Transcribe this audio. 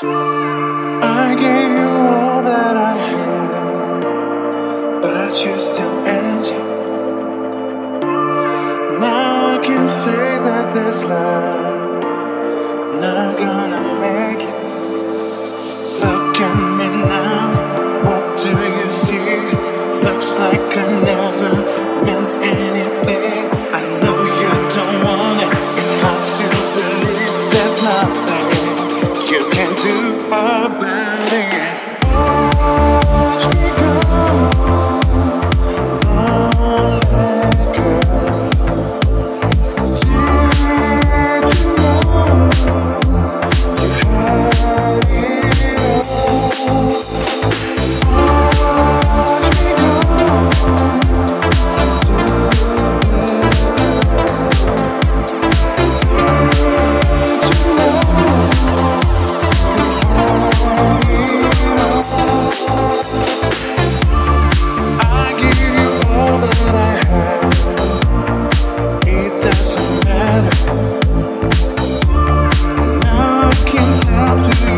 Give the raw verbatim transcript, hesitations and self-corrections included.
I gave you all that I had, but you still empty. Now I can say that this love not gonna make it. Look at me now, what do you see? Looks like I never meant anything. I know you don't want it, it's hard to believe. There's nothing you can do about it. Watch me go, lonely girl. Did you know you had it all? Watch me go, let's do it. Did you know I give you all that I have? It doesn't matter. Now I can tell to